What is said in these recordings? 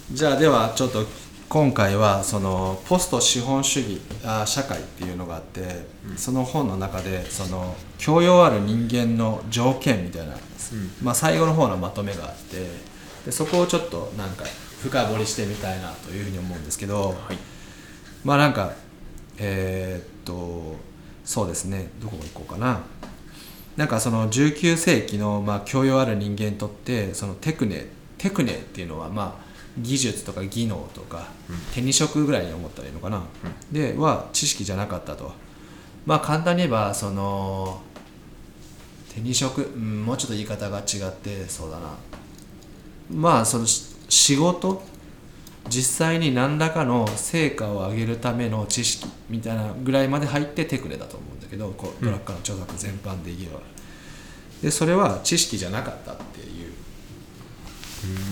じゃあではちょっと今回はそのポスト資本主義社会っていうのがあって、その本の中でその教養ある人間の条件みたいな、最後の方のまとめがあって、でそこをちょっとなんか深掘りしてみたいなというふうに思うんですけど、なんかそうですね、どこ行こうかな。なんかその19世紀の教養ある人間にとってそのテクネっていうのは技術とか技能とか手に職ぐらいに思ったらいいのかな、では知識じゃなかったと。簡単に言えばその手に職、もうちょっと言い方が違ってそうだな、その仕事、実際に何らかの成果を上げるための知識みたいなぐらいまで入ってテクネだと思うんだけど、こうドラッカーの著作全般で言えば、でそれは知識じゃなかったっていう。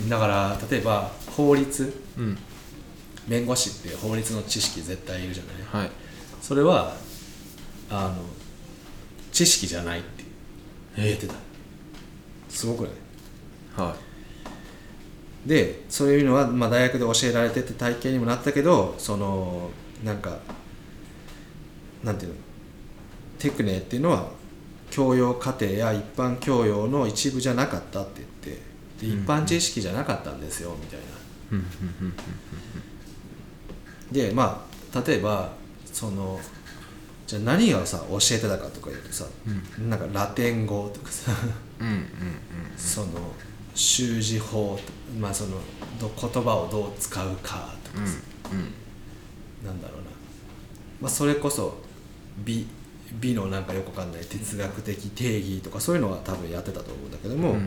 だから例えば法律、弁護士って法律の知識絶対いるじゃない、それは知識じゃないって言ってた。すごくない？でそういうのは大学で教えられてて体験にもなったけど、そのなんていうの、テクネっていうのは教養課程や一般教養の一部じゃなかったって言って、で一般知識じゃなかったんですよみたいな。で例えばそのじゃあ何がさ教えてたかとか言うとさ、なんかラテン語とかさその習字法、その言葉をどう使うかとかさ、なんだろうな、それこそ美のなんかよくわかんない哲学的定義とかそういうのは多分やってたと思うんだけども、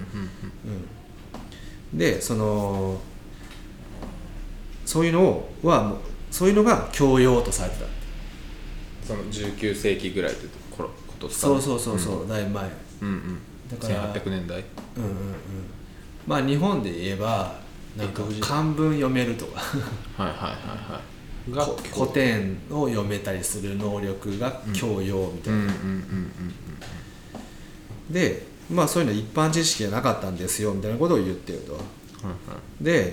でそういうのが教養とされてた。 その19世紀ぐらいってことですかね。 そう、だいぶ前、だから 1800年代。 日本で言えばなんか漢文読めるとか古典を読めたりする能力が教養みたいな。でそういうの一般知識じゃなかったんですよみたいなことを言ってると。で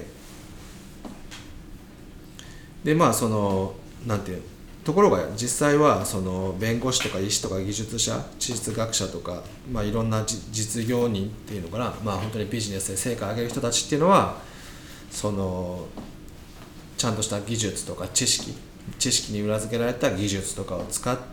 そのなんていう、ところが実際はその弁護士とか医師とか技術者、地質学者とか、いろんな実業人っていうのかな、本当にビジネスで成果を上げる人たちっていうのはそのちゃんとした技術とか知識に裏付けられた技術とかを使って、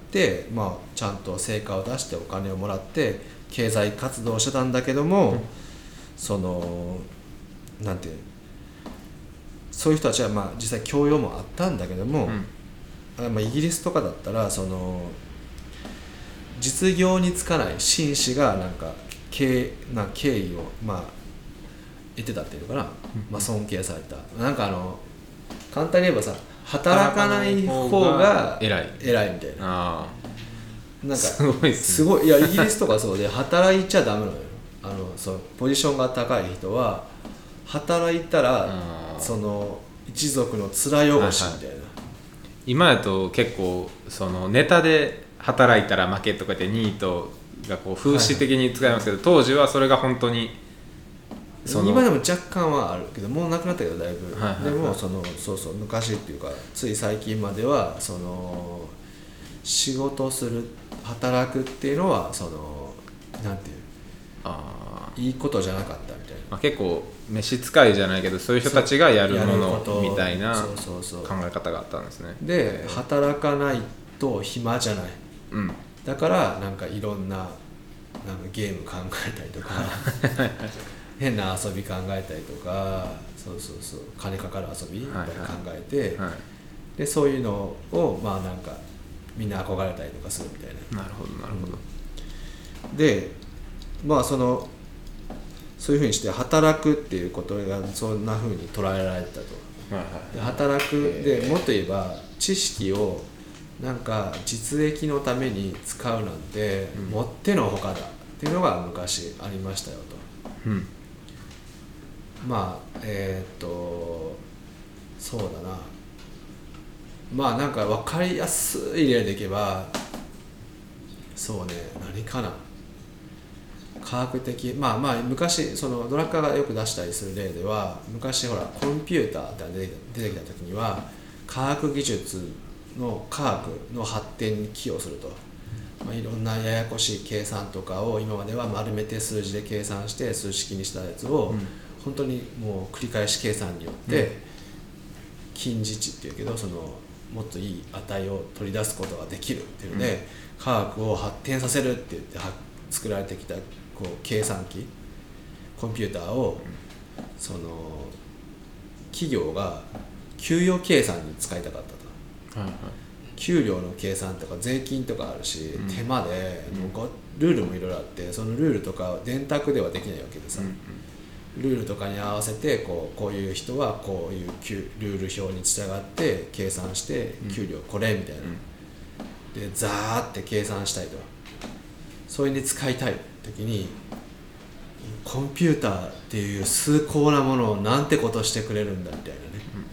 ちゃんと成果を出してお金をもらって経済活動をしてたんだけども、そのなんていう、そういう人たちは実際教養もあったんだけども、イギリスとかだったらその実業に就かない紳士がなんか敬意を得てたっていうのかな、尊敬された。なんか簡単に言えばさ、働かない方が偉いみたいな。なんかすごい、いやイギリスとかそうで働いちゃダメなのよ。そうポジションが高い人は働いたらその一族の面汚しみたいな。 今だと結構そのネタで働いたら負けとかってニートがこう風刺的に使いますけど、当時はそれが本当に今でも若干はあるけどもうなくなったけどだいぶ、でもそう昔っていうかつい最近まではその仕事する働くっていうのはそのなんていういいことじゃなかったみたいな。 結構召使いじゃないけどそういう人たちがやるものみたいな考え方があったんですね。 で働かないと暇じゃない、だからなんかいろんなゲーム考えたりとか変な遊び考えたりとか、金かかる遊び考えて、でそういうのをなんかみんな憧れたりとかするみたいな。 なるほど。 でそういうふうにして働くっていうことがそんなふうに捉えられてたと。で働くでもっと言えば知識をなんか実益のために使うなんてもってのほかだっていうのが昔ありましたよと。そうだな、なんか分かりやすい例でいけばそうね、何かな、 科学的昔そのドラッカーがよく出したりする例では、昔ほらコンピューターって出てきた時には科学技術の科学の発展に寄与すると、いろんなややこしい計算とかを今までは丸めて数字で計算して数式にしたやつを、本当にもう繰り返し計算によって、近似値っていうけどそのもっといい値を取り出すことができるっていうので、科学を発展させるって言って作られてきたこう計算機コンピューターをその企業が給与計算に使いたかったと、給料の計算とか税金とかあるし、手間でルールもいろいろあって、そのルールとか電卓ではできないわけでさ、ルールとかに合わせてこういう人はこういうルール表に従って計算して給料これみたいな、でザーって計算したいと、それに使いたい時にコンピューターっていう崇高なものをなんてことしてくれるんだみたいなね、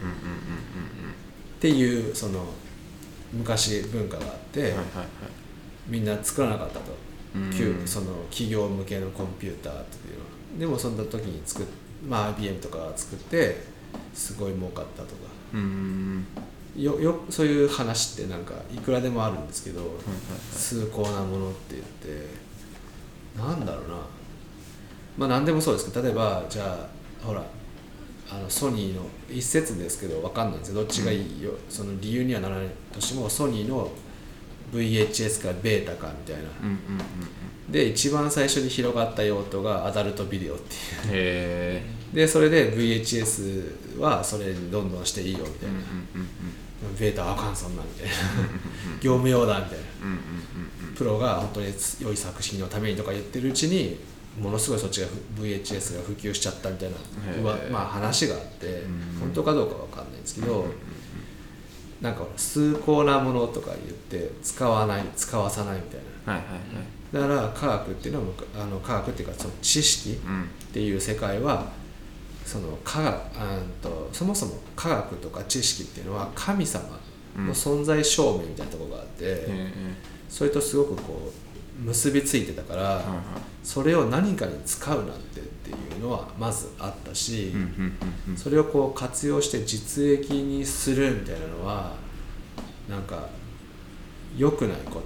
っていうその昔文化があって、みんな作らなかったと、その企業向けのコンピューターっていうのは。でもそんな時にIBM とかが作ってすごい儲かったとか、そういう話ってなんかいくらでもあるんですけど、崇高なものって言ってなんだろうな、何でもそうですけど、例えばじゃあほらソニーの一説ですけど分かんないんですけどどっちがいいよ、その理由にはならないとしてもソニーの VHS かベータかみたいな、で一番最初に広がった用途がアダルトビデオっていうでそれで VHS はそれにどんどんしていいよみたいな、ベータはあかんそんなみたいな業務用だみたいな、プロが本当に良い作品のためにとか言ってるうちにものすごいそっちが VHS が普及しちゃったみたいな、話があって、本当かどうかわかんないんですけど、なんか崇高なものとか言って使わさないみたいな、だから科学っていうのは科学っていうかその知識っていう世界はそのそもそも科学とか知識っていうのは神様の存在証明みたいなところがあって、それとすごくこう結びついてたから、それを何かに使うなんてっていうのはまずあったし、それをこう活用して実益にするみたいなのはなんか良くないこと、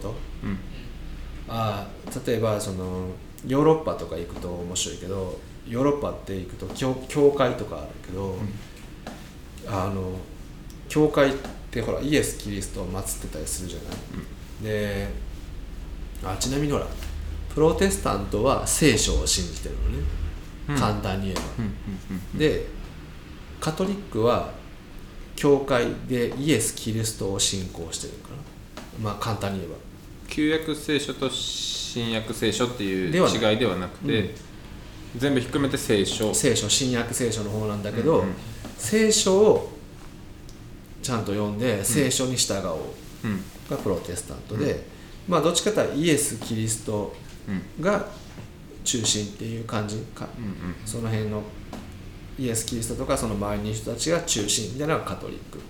例えばそのヨーロッパとか行くと面白いけど、ヨーロッパって行くと教会とかあるけど、教会ってほらイエス・キリストを祀ってたりするじゃない、でちなみにほらプロテスタントは聖書を信じてるのね、簡単に言えば、でカトリックは教会でイエス・キリストを信仰してるから、簡単に言えば旧約聖書と新約聖書っていう違いではなくて、全部ひっくるめて聖書新約聖書の方なんだけど、聖書をちゃんと読んで聖書に従おうがプロテスタントで、どっちかというとイエス・キリストが中心っていう感じか、その辺のイエス・キリストとかその周りの人たちが中心みたいなのがカトリックって、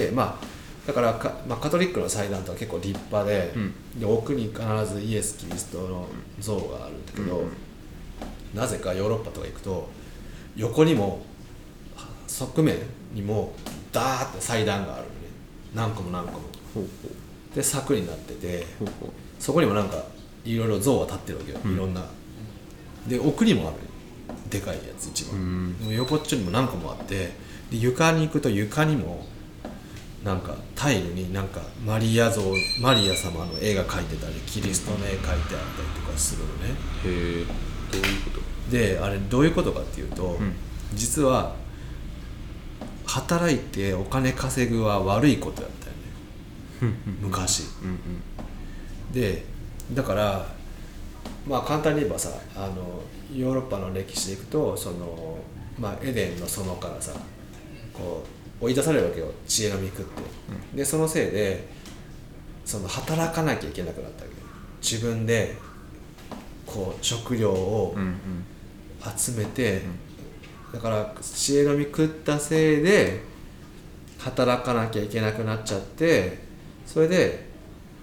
でだからカトリックの祭壇とは結構立派で、で奥に必ずイエス・キリストの像があるんだけど、なぜかヨーロッパとか行くと横にも側面にもダーって祭壇があるのね、何個もで柵になってて、そこにもなんかいろいろ像が立ってるわけよ、いろんなで奥にもあるでかいやつ一番、でも横っちょにも何個もあって、で床に行くと床にもなんかタイルになんかマリア様の絵が描いてたりキリストの絵描いてあったりとかするのね。 へえ、どういうこと？ であれどういうことかっていうと、実は働いてお金稼ぐは悪いことだったよね昔、でだから簡単に言えばさ、ヨーロッパの歴史でいくとその、エデンの園からさこう追い出されるわけよ、知恵の実食って、でそのせいでその働かなきゃいけなくなったわけよ。自分でこう食料を集めて、だから知恵の実食ったせいで働かなきゃいけなくなっちゃって、それで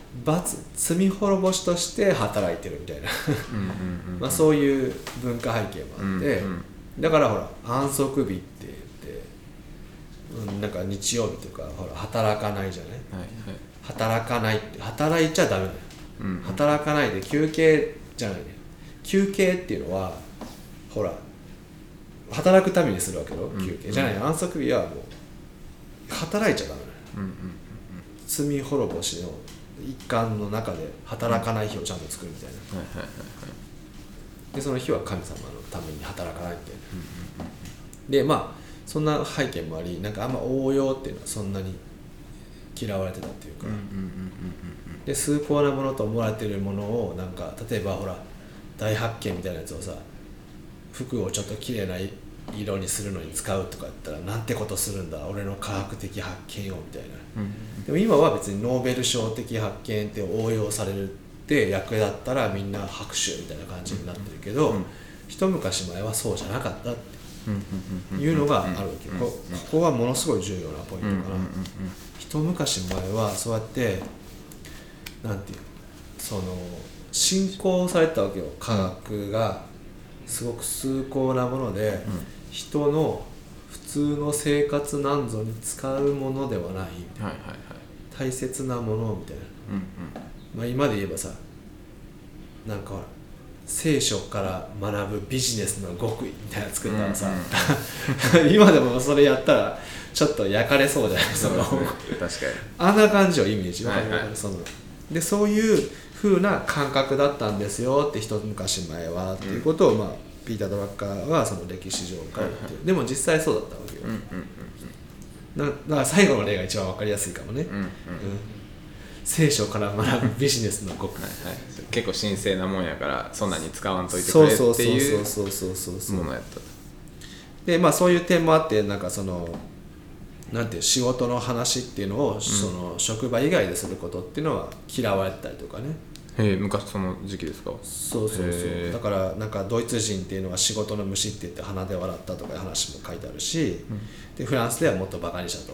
罪滅ぼしとして働いてるみたいなまあそういう文化背景もあって、だからほら安息日って言って、なんか日曜日とかほら働かないじゃない、働かないって働いちゃダメだよ、働かないで休憩じゃないね。休憩っていうのはほら働くためにするわけよ、休憩じゃない。安息日はもう働いちゃダメだよ、罪滅ぼしの一環の中で働かない日をちゃんと作るみたいな、でその日は神様のために働かないみたいな、でまあそんな背景もあり、なんかあんま応用っていうのはそんなに嫌われてたっていうか、で崇高なものと思われているものをなんか例えばほら大発見みたいなやつをさ、服をちょっと綺麗な色にするのに使うとか言ったら、なんてことするんだ俺の科学的発見をみたいな、でも今は別にノーベル賞的発見って応用されるって役立ったらみんな拍手みたいな感じになってるけど、一昔前はそうじゃなかったっていうのがあるわけよ。ここはものすごい重要なポイントかな。一昔前はそうやってなんていうその信仰されてたわけよ。科学がすごく崇高なもので、人の普通の生活なんぞに使うものではない、大切なものみたいな、まあ、今で言えばさ、なんかほら聖書から学ぶビジネスの極意みたいなの作ったらさ、今でもそれやったらちょっと焼かれそうじゃないですか。確かにあんな感じをイメージ、でそういう風な感覚だったんですよって、一昔前はっていうことを、まあ、ピーター・ドラッカーはその歴史上から言ってる、でも実際そうだったわけよ、だから最後の例が一番分かりやすいかもね、聖書から学ぶビジネスの極意、 結構神聖なもんやからそんなに使わんといてくれっていうものやった。 でまあそういう点もあって、なんかそのなんていう仕事の話っていうのを、その職場以外ですることっていうのは嫌われたりとかね。 昔その時期ですか。 そうだからなんかドイツ人っていうのは仕事の虫って言って鼻で笑ったとかいう話も書いてあるし、でフランスではもっとバカにしたと、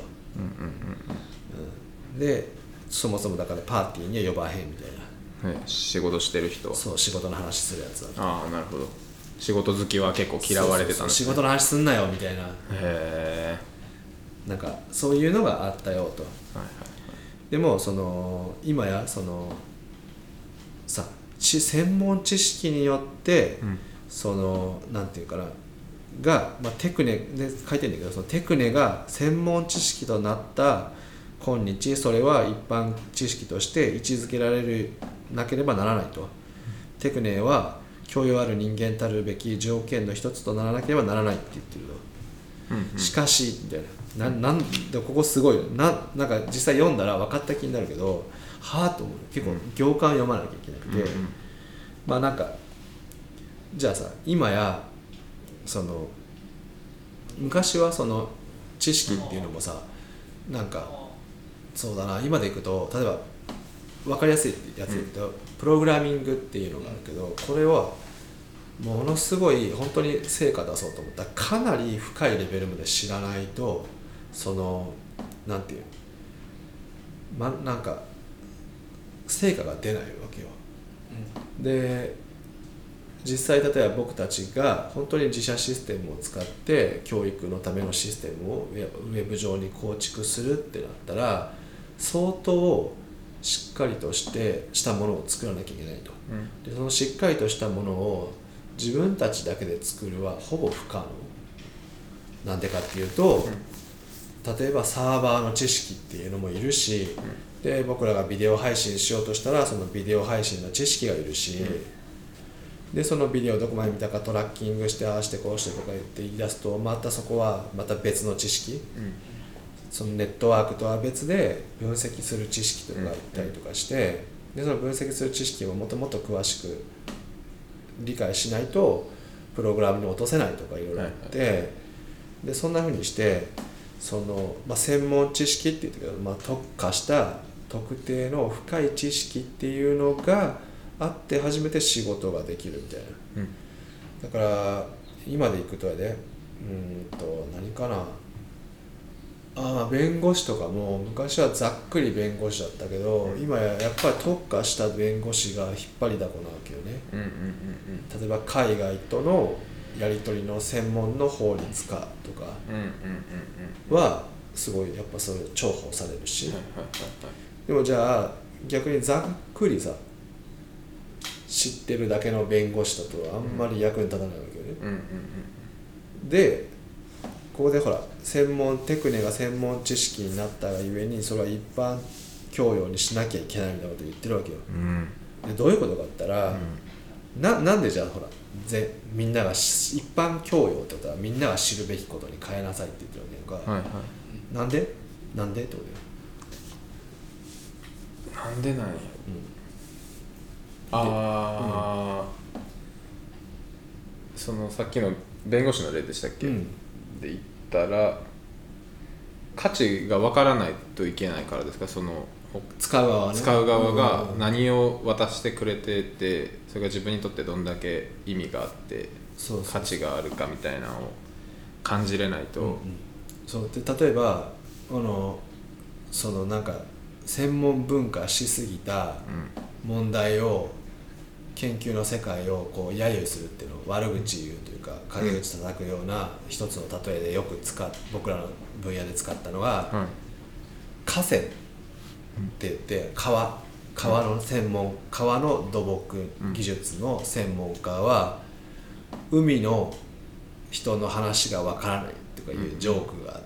でそもそもだからパーティーには呼ばへんみたいな、 仕事してる人はそう仕事の話するやつだと。 ああなるほど。仕事好きは結構嫌われてたんですね。 仕事の話すんなよみたいな、なんかそういうのがあったよと、でもその今やそのさ専門知識によって、そのなんていうかなが、まあ、テクネで書いてるんだけど、そのテクネが専門知識となった今日、それは一般知識として位置づけられるなければならないと、テクネは教養ある人間たるべき条件の一つとならなければならないって言ってると、しかしみたいな、なんでここすごいよ、なんか実際読んだら分かった気になるけど、はぁと思う。結構行間読まなきゃいけなくて、まあなんかじゃあさ、今やその昔はその知識っていうのもさ、なんかそうだな、今でいくと例えば分かりやすいやつで言うと、プログラミングっていうのがあるけど、これはものすごい本当に成果出そうと思ったらかなり深いレベルまで知らないと、そのなんていうなんか成果が出ないわけよ、で実際例えば僕たちが本当に自社システムを使って教育のためのシステムをウェブ上に構築するってなったら、相当しっかりとしたものを作らなきゃいけないと、でそのしっかりとしたものを自分たちだけで作るはほぼ不可能なんでかっていうと、例えばサーバーの知識っていうのもいるし、で僕らがビデオ配信しようとしたらそのビデオ配信の知識がいるし、でそのビデオをどこまで見たかトラッキングして、ああしてこうしてとか言って言い出すと、またそこはまた別の知識、そのネットワークとは別で分析する知識とかがいったりとかして、でその分析する知識をもっともっと詳しく理解しないとプログラムに落とせないとかいろいろあって、でそんな風にしてその、専門知識って言ってるけど、特化した特定の深い知識っていうのがあって初めて仕事ができるみたいな、だから今でいくとやで何かな、 弁護士とかも昔はざっくり弁護士だったけど、今やっぱり特化した弁護士が引っ張りだこなわけよね。例えば海外とのやり取りの専門の法律家とかはすごいやっぱそれ重宝されるし、でもじゃあ逆にざっくりさ知ってるだけの弁護士だとあんまり役に立たないわけよね。でここでほらテクネが専門知識になったがゆえにそれは一般教養にしなきゃいけないみたいなことを言ってるわけよ。でどういうことかって言ったら、なんでじゃあほらみんなが一般教養ってことはみんなが知るべきことに変えなさいって言ってるわけやんか、なんでってことよ。 なんでなんや、そのさっきの弁護士の例でしたっけ、で言ったら価値が分からないといけないからですか。その使う側ね、 使う側が何を渡してくれてて、それが自分にとってどんだけ意味があって価値があるかみたいなのを感じれないと、 そうで例えばそのなんか専門分化しすぎた問題を、研究の世界をこう揶揄するっていうのを悪口言うというか陰口叩くような一つの例えでよく僕らの分野で使ったのは、河川って言って川の川の土木技術の専門家は、海の人の話がわからないとかいうジョークがあって、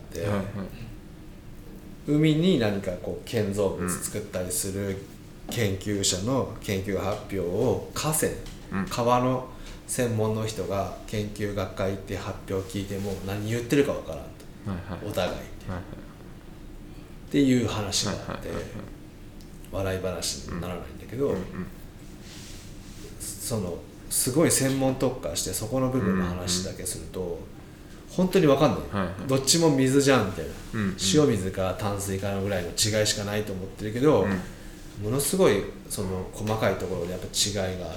海に何かこう建造物作ったりする研究者の研究発表を川の専門の人が研究学会行って発表を聞いても何言ってるかわからんと、お互いっていう話があって、笑い話にならないんだけど、そのすごい専門特化してそこの部分の話だけすると本当に分かんない、どっちも水じゃんみたいな、塩水か淡水かのぐらいの違いしかないと思ってるけど、ものすごいその細かいところでやっぱ違いがあって、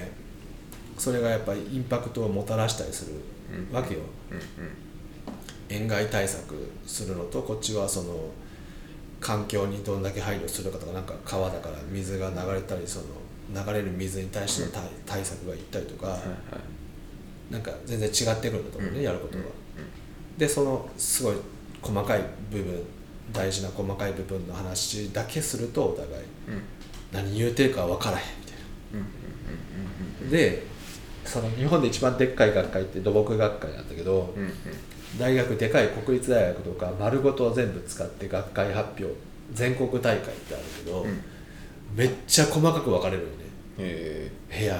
それがやっぱりインパクトをもたらしたりするわけよ。塩害対策するのと、こっちはその環境にどんだけ配慮するかとか、なんか川だから水が流れたり、その流れる水に対しての対策がいったりとか、なんか全然違ってくるんだと思うね、やることが。でそのすごい細かい部分、大事な細かい部分の話だけするとお互い、何言うてるか分からへんみたいな。でその日本で一番でっかい学会って土木学会なんだけど、大学でかい国立大学とか丸ごと全部使って学会発表全国大会ってあるけど、めっちゃ細かく分かれるよね、部屋が。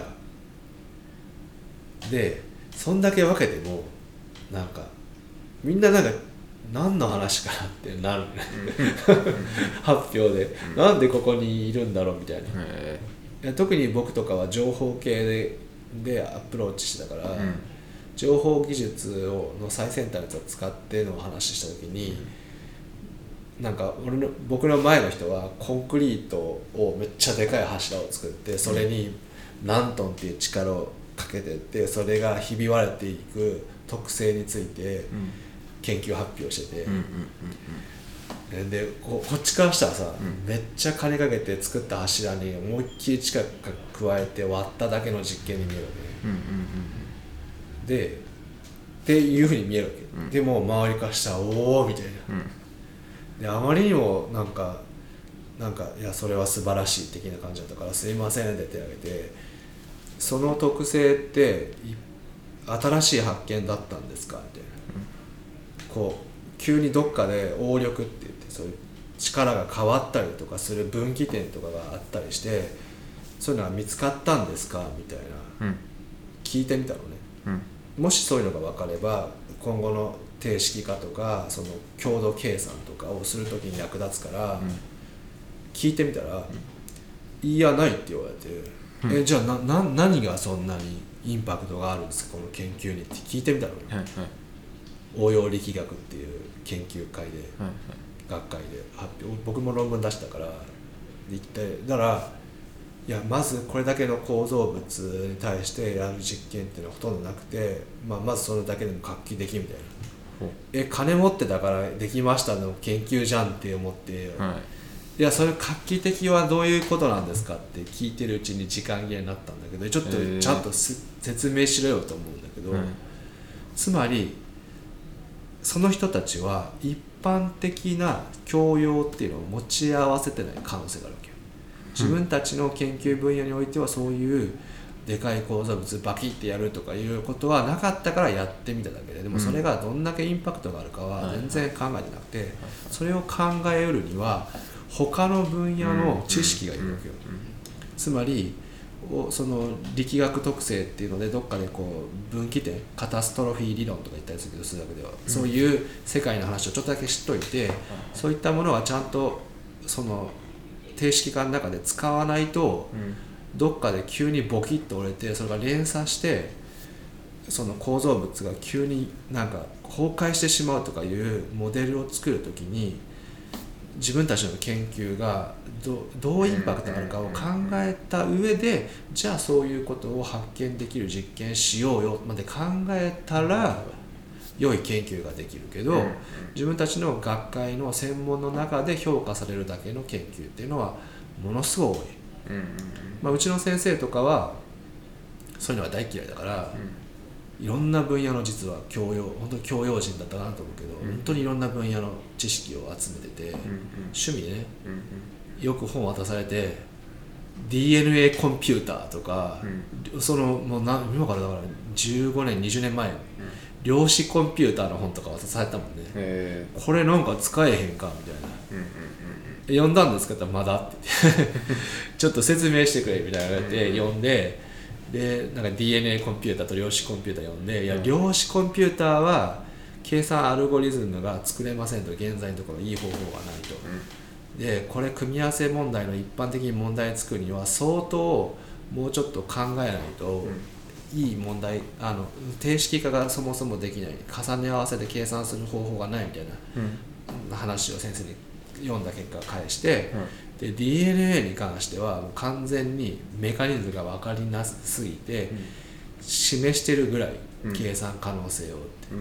でそんだけ分けてもなんかみんななんか何の話かなってなるね発表で、なんでここにいるんだろうみたいな。特に僕とかは情報系でアプローチしてたから、情報技術の最先端のやつを使っての話した時に、なんか僕の前の人はコンクリートをめっちゃでかい柱を作って、それに何トンっていう力をかけてって、それがひび割れていく特性について研究発表してて、でこっちからしたらさ、めっちゃ金かけて作った柱に思いっきり力加えて割っただけの実験に見えるわけね、でっていうふうに見えるわけ、でも周りからしたらおおみたいな、であまりにもなんかいやそれは素晴らしい的な感じだったから、すいませんって手を挙げて、その特性って新しい発見だったんですかみたいな、こう急にどっかで応力って言って、そういう力が変わったりとかする分岐点とかがあったりして、そういうのは見つかったんですかみたいな、聞いてみたのね、もしそういうのが分かれば今後の定式化とかその強度計算とかをするときに役立つから、聞いてみたら、いやないって言われて、じゃあ何がそんなにインパクトがあるんですかこの研究にって聞いてみたのね、応用力学っていう研究会で、学会で発表、僕も論文出したから言って、だからいやまずこれだけの構造物に対してやる実験っていうのはほとんどなくて、まずそれだけでも画期的みたいな。 金持ってたからできましたの研究じゃんって思って、いやそれ画期的はどういうことなんですかって聞いてるうちに時間切れになったんだけど、ちょっとちゃんと説明しろよと思うんだけど、つまりその人たちは一般的な教養っていうのを持ち合わせてない可能性があるわけよ。自分たちの研究分野においてはそういうでかい構造物バキってやるとかいうことはなかったからやってみただけで、でもそれがどんだけインパクトがあるかは全然考えてなくて、それを考えうるには他の分野の知識がいるわけよ。つまりその力学特性っていうのでどっかでこう分岐点カタストロフィー理論とか言ったりするけど、数学ではそういう世界の話をちょっとだけ知っといて、そういったものはちゃんとその定式化の中で使わないと、どっかで急にボキッと折れてそれが連鎖してその構造物が急になんか崩壊してしまうとかいうモデルを作るときに、自分たちの研究がどうインパクトがあるかを考えた上で、じゃあそういうことを発見できる実験しようよまで考えたら良い研究ができるけど、自分たちの学会の専門の中で評価されるだけの研究っていうのはものすごい多い。うちの先生とかはそういうのが大嫌いだから、いろんな分野の実は本当に教養人だったなと思うけど、本当にいろんな分野の知識を集めてて、趣味でね、よく本渡されて DNA コンピューターとか、そのもう今からだから15年20年前、量子コンピューターの本とか渡されたもんね。これなんか使えへんかみたいな、読んだんですかって言ったらまだって言ってちょっと説明してくれみたいな言われて読んで、でなんか DNA コンピューターと量子コンピューター読んで、いや量子コンピューターは計算アルゴリズムが作れませんと、現在のところいい方法がないと、でこれ組み合わせ問題の一般的に問題作るには相当もうちょっと考えないと、いい問題定式化がそもそもできない、重ね合わせて計算する方法がないみたいな話を先生に読んだ結果返して、で DNA に関してはもう完全にメカニズムが分かりなさすぎて、示してるぐらい計算可能性をって言って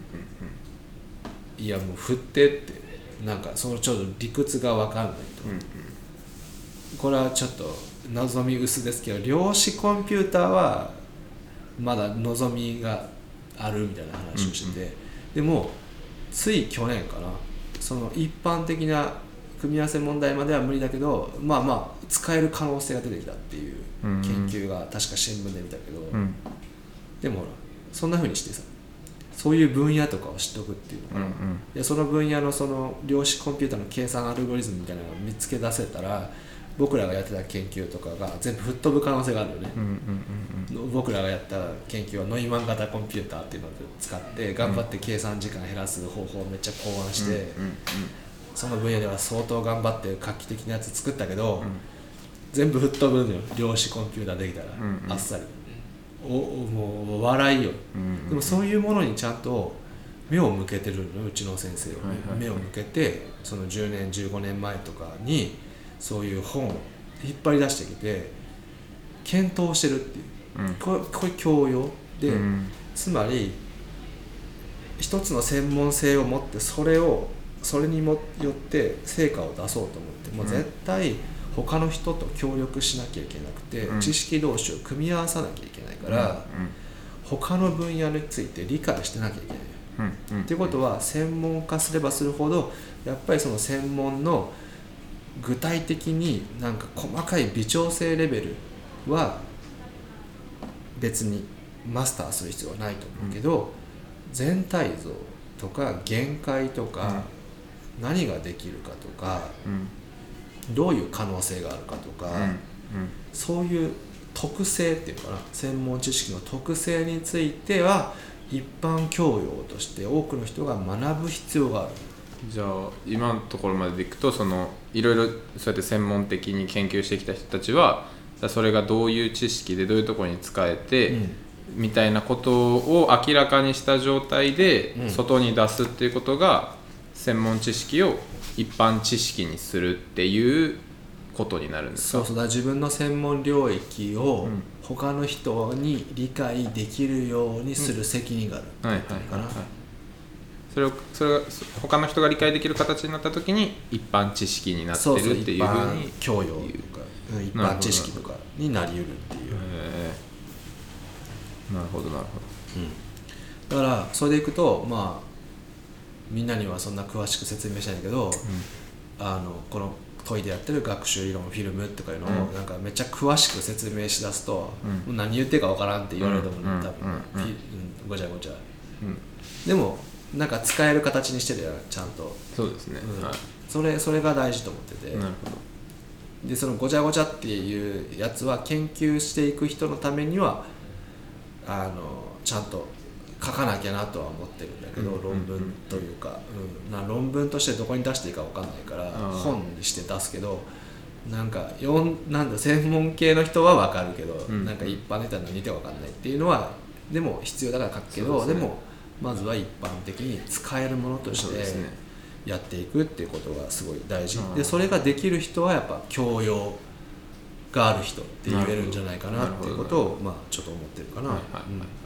、いやもう振ってってなんかそのちょうど理屈が分かんないと、これはちょっと望み薄ですけど、量子コンピューターはまだ望みがあるみたいな話をしてて、でもつい去年かな、その一般的な組み合わせ問題までは無理だけど、使える可能性が出てきたっていう研究が確か新聞で見たけど、でもほらそんな風にしてさ、そういう分野とかを知っておくっていうのかな、いやその分野のその量子コンピューターの計算アルゴリズムみたいなのを見つけ出せたら、僕らがやってた研究とかが全部吹っ飛ぶ可能性があるよね。僕らがやった研究はノイマン型コンピューターっていうのを使って頑張って計算時間減らす方法をめっちゃ考案して、その分野では相当頑張って画期的なやつ作ったけど、全部吹っ飛ぶのよ、量子コンピューターできたら、あっさりもう笑いよ、でもそういうものにちゃんと目を向けてるの、うちの先生は、目を向けてその10年15年前とかにそういう本を引っ張り出してきて検討してるっていう、これ教養で、つまり一つの専門性を持ってそれによって成果を出そうと思って、もう絶対他の人と協力しなきゃいけなくて、知識同士を組み合わさなきゃいけないから、他の分野について理解してなきゃいけない、っていうことは専門化すればするほどやっぱりその専門の具体的になんか細かい微調整レベルは別にマスターする必要はないと思うけど、全体像とか限界とか、何ができるかとか、どういう可能性があるかとか、そういう特性っていうのかな、専門知識の特性については一般教養として多くの人が学ぶ必要がある。 じゃあ今のところまでいくと、いろいろそうやって専門的に研究してきた人たちはそれがどういう知識でどういうところに使えて、みたいなことを明らかにした状態で外に出すっていうことが、専門知識を一般知識にするっていうことになるんですか？ そうだ、自分の専門領域を他の人に理解できるようにする責任があるっていうかな。 それが他の人が理解できる形になった時に一般知識になってるっていうふうに教養というか一般知識とかになり得るっていう、 なるほどなるほど、だからそれでいくとまあみんなにはそんな詳しく説明しないけど、この問いでやってる学習理論フィルムとかいうのをなんかめっちゃ詳しく説明しだすと、もう何言ってるかわからんって言われると思う、多分、ごちゃごちゃ、でもなんか使える形にしてるやんちゃんと。 そうですね、 それが大事と思ってて、 なるほど。 でそのごちゃごちゃっていうやつは研究していく人のためにはちゃんと書かなきゃなとは思ってるんだけど、論文というか、論文としてどこに出していいか分かんないから本にして出すけど、なんか専門系の人は分かるけど、なんか一般の人は何言って分かんないっていうのはでも必要だから書くけど、でもまずは一般的に使えるものとしてやっていくっていうことがすごい大事で、それができる人はやっぱ教養がある人って言えるんじゃないかなっていうことをまあちょっと思ってるかな。